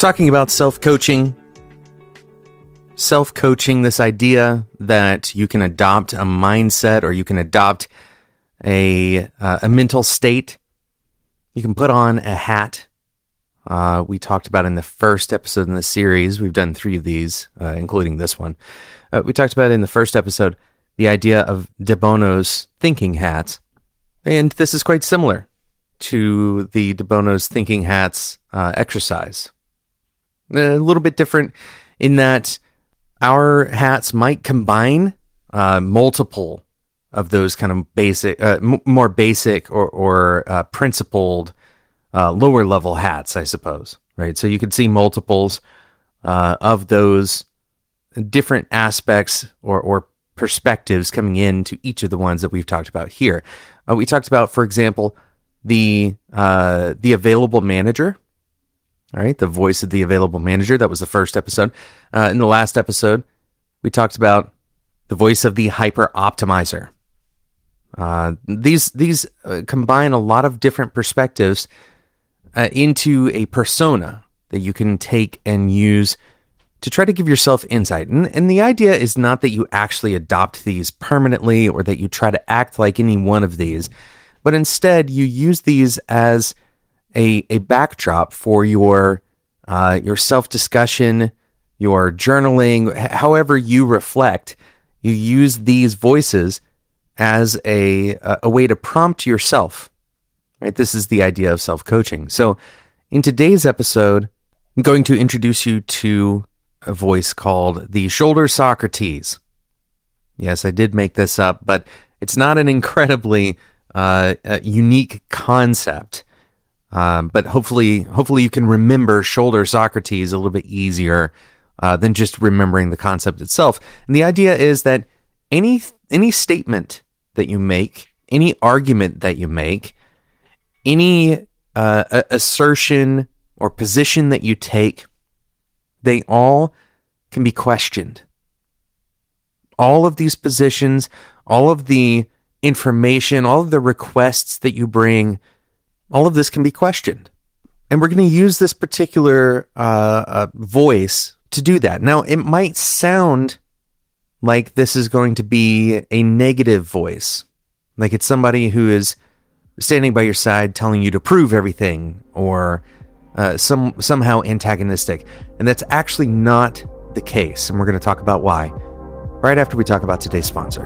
talking about self-coaching. Self-coaching, this idea that you can adopt a mindset or you can adopt a mental state. You can put on a hat. We talked about in the first episode in the series, we've done 3 of these, including this one. We talked about in the first episode the idea of De Bono's thinking hats. And this is quite similar to the De Bono's thinking hats exercise. A little bit different in that our hats might combine multiple of those kind of basic, more basic or principled lower level hats, I suppose, right? So you could see multiples of those different aspects or perspectives coming into each of the ones that we've talked about here. We talked about, for example, the available manager. All right, the voice of the available manager. That was the first episode. In the last episode, we talked about the voice of the hyper optimizer. These combine a lot of different perspectives into a persona that you can take and use to try to give yourself insight. And the idea is not that you actually adopt these permanently or that you try to act like any one of these, but instead you use these as a backdrop for your self-discussion, your journaling, however you reflect. You use these voices as a way to prompt yourself, right? This is the idea of self-coaching. So in today's episode, I'm going to introduce you to a voice called the Shoulder Socrates. Yes, I did make this up, but it's not an incredibly unique concept. But hopefully you can remember Shoulder Socrates a little bit easier than just remembering the concept itself. And the idea is that any statement that you make, any argument that you make, any assertion or position that you take, they all can be questioned. All of these positions, all of the information, all of the requests that you bring, all of this can be questioned. And we're going to use this particular voice to do that. Now, it might sound like this is going to be a negative voice, like it's somebody who is standing by your side telling you to prove everything, or somehow antagonistic. And that's actually not the case. And we're going to talk about why right after we talk about today's sponsor.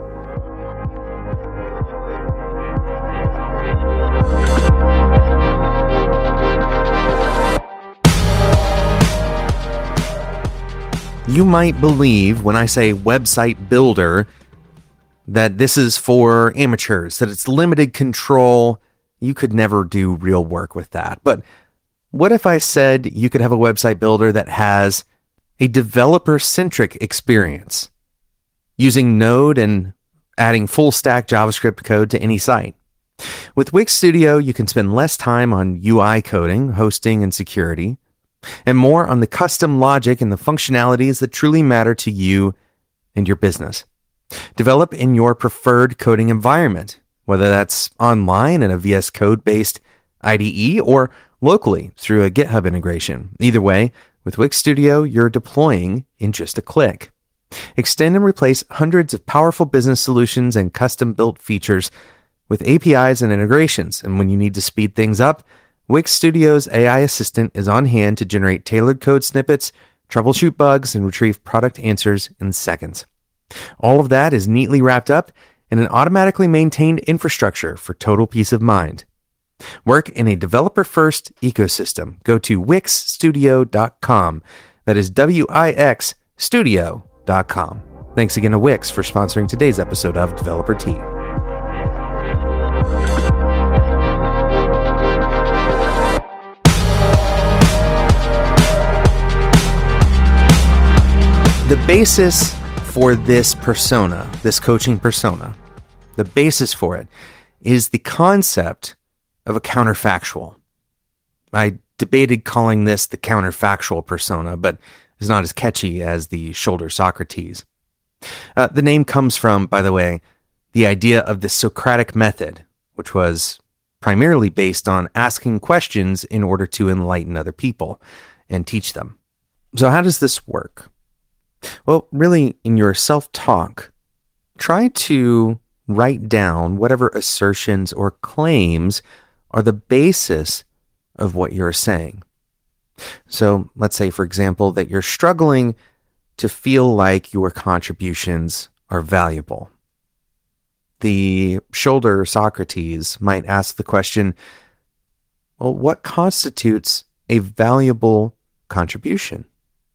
You might believe when I say website builder that this is for amateurs, that it's limited control. You could never do real work with that. But what if I said you could have a website builder that has a developer-centric experience using Node and adding full-stack JavaScript code to any site? With Wix Studio, you can spend less time on UI coding, hosting, and security, and more on the custom logic and the functionalities that truly matter to you and your business. Develop in your preferred coding environment, whether that's online in a VS Code-based IDE or locally through a GitHub integration. Either way, with Wix Studio, you're deploying in just a click. Extend and replace hundreds of powerful business solutions and custom-built features with APIs and integrations. And when you need to speed things up, Wix Studio's AI assistant is on hand to generate tailored code snippets, troubleshoot bugs, and retrieve product answers in seconds. All of that is neatly wrapped up in an automatically maintained infrastructure for total peace of mind. Work in a developer-first ecosystem. Go to wixstudio.com. That is Wix Studio.com. Thanks again to Wix for sponsoring today's episode of Developer Tea. The basis for this persona, this coaching persona, the basis for it is the concept of a counterfactual. I debated calling this the counterfactual persona, but it's not as catchy as the Shoulder Socrates. The name comes from, by the way, the idea of the Socratic method, which was primarily based on asking questions in order to enlighten other people. and teach them. So how does this work? Well, really, in your self-talk, try to write down whatever assertions or claims are the basis of what you're saying. So let's say, for example, that you're struggling to feel like your contributions are valuable. The shoulder Socrates might ask the question, well, what constitutes a valuable contribution?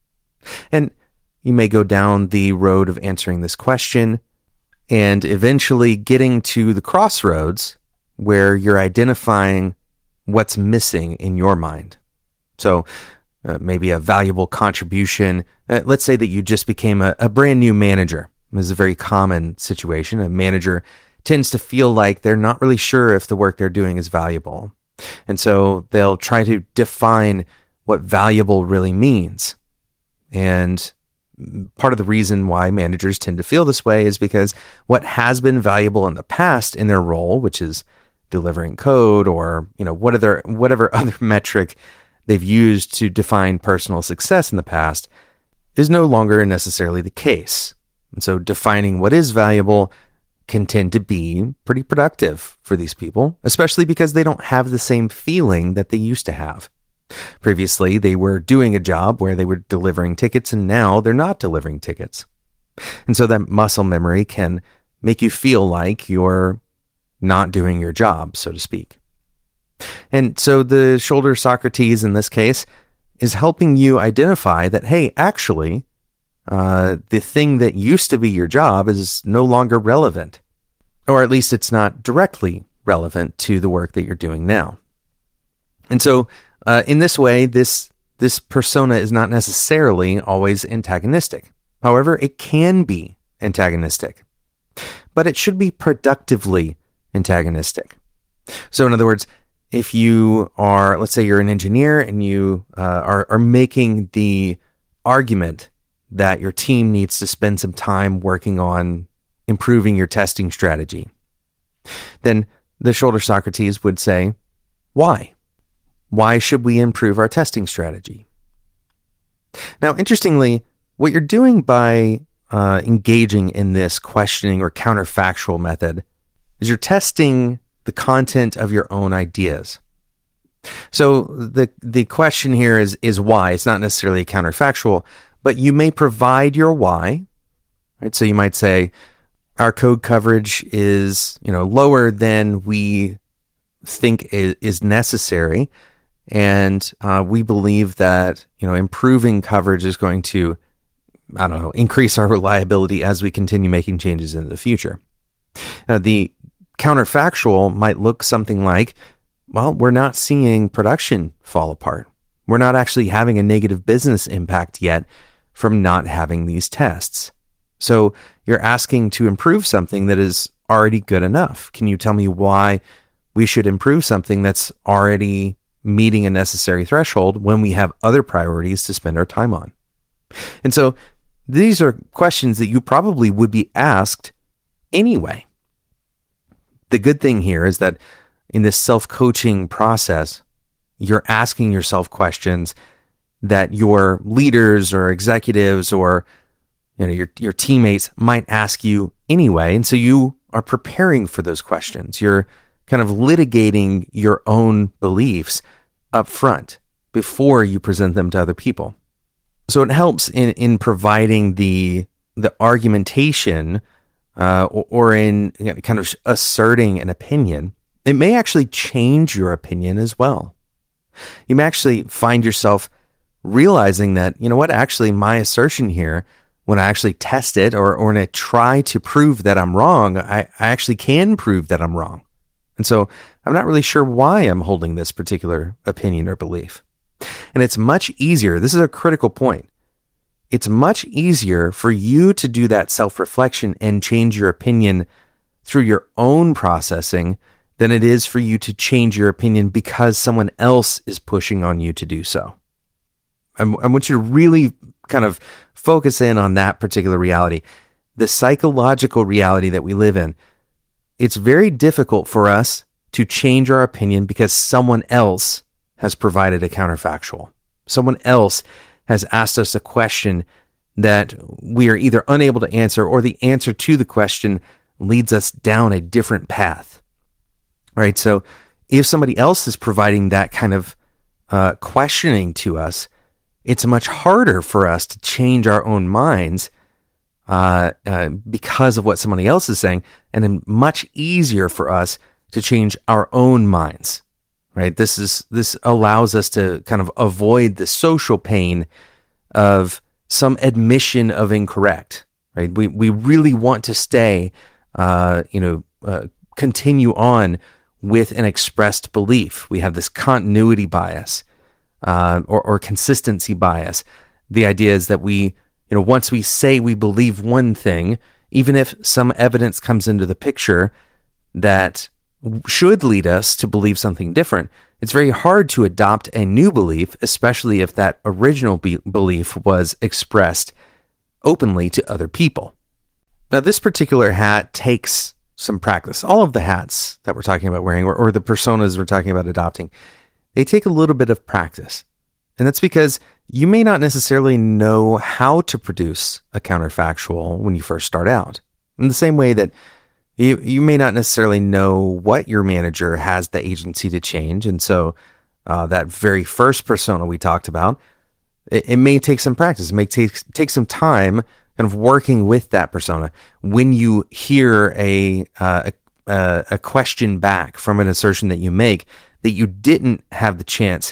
And you may go down the road of answering this question and eventually getting to the crossroads where you're identifying what's missing in your mind. So maybe a valuable contribution. Let's say that you just became a brand new manager. This is a very common situation. A manager tends to feel like they're not really sure if the work they're doing is valuable. And so they'll try to define what valuable really means. And part of the reason why managers tend to feel this way is because what has been valuable in the past in their role, which is delivering code or, whatever other metric they've used to define personal success in the past, is no longer necessarily the case. And so defining what is valuable can tend to be pretty productive for these people, especially because they don't have the same feeling that they used to have. Previously, they were doing a job where they were delivering tickets, and now they're not delivering tickets. And so that muscle memory can make you feel like you're not doing your job, so to speak. And so the shoulder Socrates in this case is helping you identify that, hey, actually, the thing that used to be your job is no longer relevant, or at least it's not directly relevant to the work that you're doing now. And so in this way, this persona is not necessarily always antagonistic. However, it can be antagonistic, but it should be productively antagonistic. So in other words, if you are, let's say you're an engineer and you are making the argument that your team needs to spend some time working on improving your testing strategy, then the shoulder Socrates would say, why? Why should we improve our testing strategy? Now, interestingly, what you're doing by engaging in this questioning or counterfactual method is you're testing the content of your own ideas. So the question here is why. It's not necessarily counterfactual, but you may provide your why, right? So you might say, our code coverage is, lower than we think is necessary. And we believe that, improving coverage is going to, increase our reliability as we continue making changes in the future. Now, the counterfactual might look something like, well, we're not seeing production fall apart. We're not actually having a negative business impact yet from not having these tests. So you're asking to improve something that is already good enough. Can you tell me why we should improve something that's already meeting a necessary threshold when we have other priorities to spend our time on? And so these are questions that you probably would be asked anyway. The good thing here is that in this self-coaching process, you're asking yourself questions that your leaders or executives or your teammates might ask you anyway. And so you are preparing for those questions. You're kind of litigating your own beliefs up front before you present them to other people. So it helps in providing the argumentation or in kind of asserting an opinion. It may actually change your opinion as well. You may actually find yourself realizing that, actually my assertion here, when I actually test it or when I try to prove that I'm wrong, I actually can prove that I'm wrong. And so I'm not really sure why I'm holding this particular opinion or belief. And it's much easier. This is a critical point. It's much easier for you to do that self-reflection and change your opinion through your own processing than it is for you to change your opinion because someone else is pushing on you to do so. I want you to really kind of focus in on that particular reality, the psychological reality that we live in. It's very difficult for us to change our opinion because someone else has provided a counterfactual. Someone else has asked us a question that we are either unable to answer, or the answer to the question leads us down a different path. Right? So if somebody else is providing that kind of questioning to us, it's much harder for us to change our own minds because of what somebody else is saying, and then much easier for us to change our own minds. Right? This allows us to kind of avoid the social pain of some admission of incorrect. Right? We really want to stay, continue on with an expressed belief. We have this continuity bias or consistency bias. The idea is that once we say we believe one thing, even if some evidence comes into the picture that should lead us to believe something different, it's very hard to adopt a new belief, especially if that original belief was expressed openly to other people. Now, this particular hat takes some practice. All of the hats that we're talking about wearing, or the personas we're talking about adopting, they take a little bit of practice. And that's because you may not necessarily know how to produce a counterfactual when you first start out. In the same way that you may not necessarily know what your manager has the agency to change. And so that very first persona we talked about, it may take some practice. It may take some time kind of working with that persona. When you hear a question back from an assertion that you make that you didn't have the chance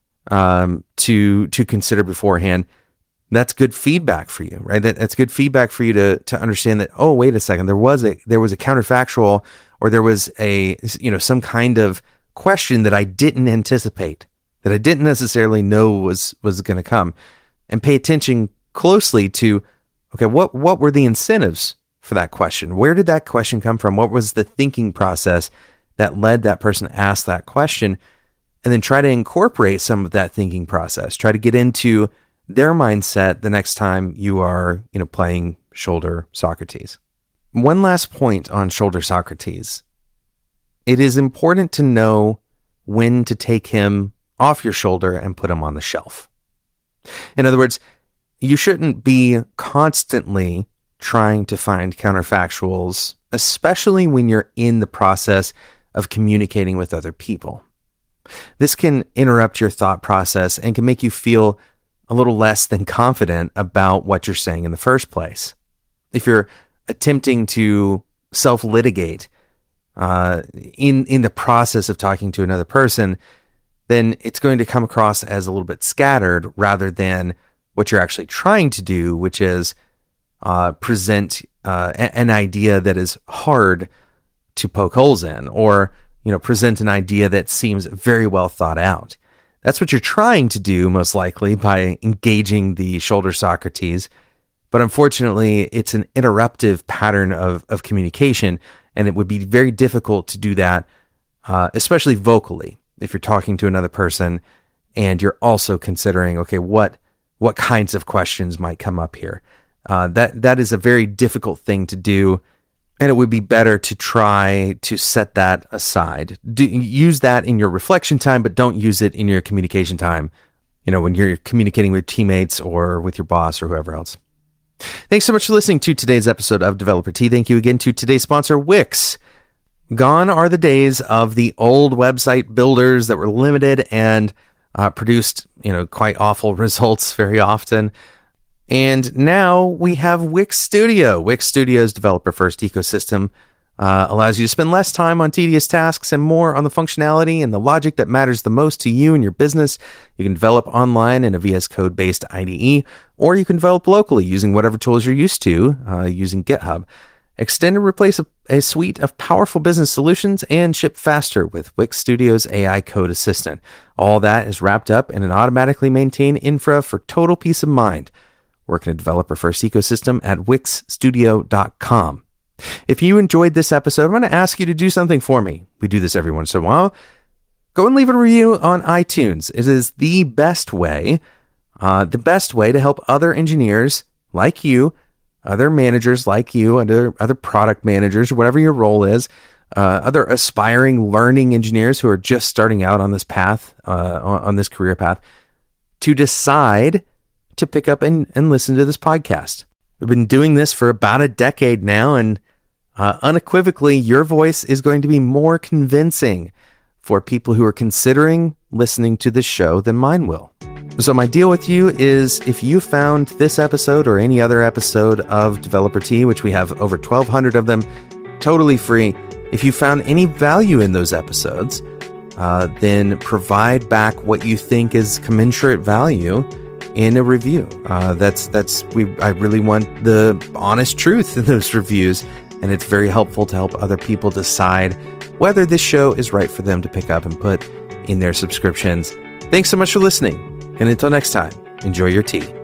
to consider beforehand, that's good feedback for you, right? That's good feedback for you to understand that, oh, wait a second, there was a counterfactual, or there was some kind of question that I didn't anticipate, that I didn't necessarily know was going to come. And pay attention closely to, okay, what were the incentives for that question? Where did that question come from? What was the thinking process that led that person to ask that question? And then try to incorporate some of that thinking process. Try to get into their mindset the next time you are, playing Shoulder Socrates. One last point on Shoulder Socrates. It is important to know when to take him off your shoulder and put him on the shelf. In other words, you shouldn't be constantly trying to find counterfactuals, especially when you're in the process of communicating with other people. This can interrupt your thought process and can make you feel a little less than confident about what you're saying in the first place. If you're attempting to self-litigate in the process of talking to another person, then it's going to come across as a little bit scattered rather than what you're actually trying to do, which is present an idea that is hard to poke holes in, or present an idea that seems very well thought out. That's what you're trying to do, most likely, by engaging the Shoulder Socrates. But unfortunately, it's an interruptive pattern of communication, and it would be very difficult to do that, especially vocally, if you're talking to another person and you're also considering, okay, what kinds of questions might come up here. That is a very difficult thing to do. And it would be better to try to set that aside. Use that in your reflection time, but don't use it in your communication time, when you're communicating with teammates or with your boss or whoever else. Thanks so much for listening to today's episode of Developer Tea. Thank you again to today's sponsor, Wix. Gone are the days of the old website builders that were limited and produced, quite awful results very often. And now we have Wix Studio. Wix Studio's developer-first ecosystem allows you to spend less time on tedious tasks and more on the functionality and the logic that matters the most to you and your business. You can develop online in a VS Code-based IDE, or you can develop locally using whatever tools you're used to using GitHub. Extend and replace a suite of powerful business solutions and ship faster with Wix Studio's AI Code Assistant. All that is wrapped up in an automatically maintained infra for total peace of mind. Work in a developer-first ecosystem at wixstudio.com. If you enjoyed this episode, I'm going to ask you to do something for me. We do this every once in a while. Go and leave a review on iTunes. It is the best way to help other engineers like you, other managers like you, other product managers, whatever your role is, other aspiring learning engineers who are just starting out on this path, on this career path. to decide to pick up and listen to this podcast. We've been doing this for about a decade now, and unequivocally, your voice is going to be more convincing for people who are considering listening to this show than mine will. So my deal with you is, if you found this episode or any other episode of Developer Tea, which we have over 1,200 of them, totally free, if you found any value in those episodes, then provide back what you think is commensurate value in a review. I really want the honest truth in those reviews, and it's very helpful to help other people decide whether this show is right for them to pick up and put in their subscriptions. Thanks so much for listening, and until next time, enjoy your tea.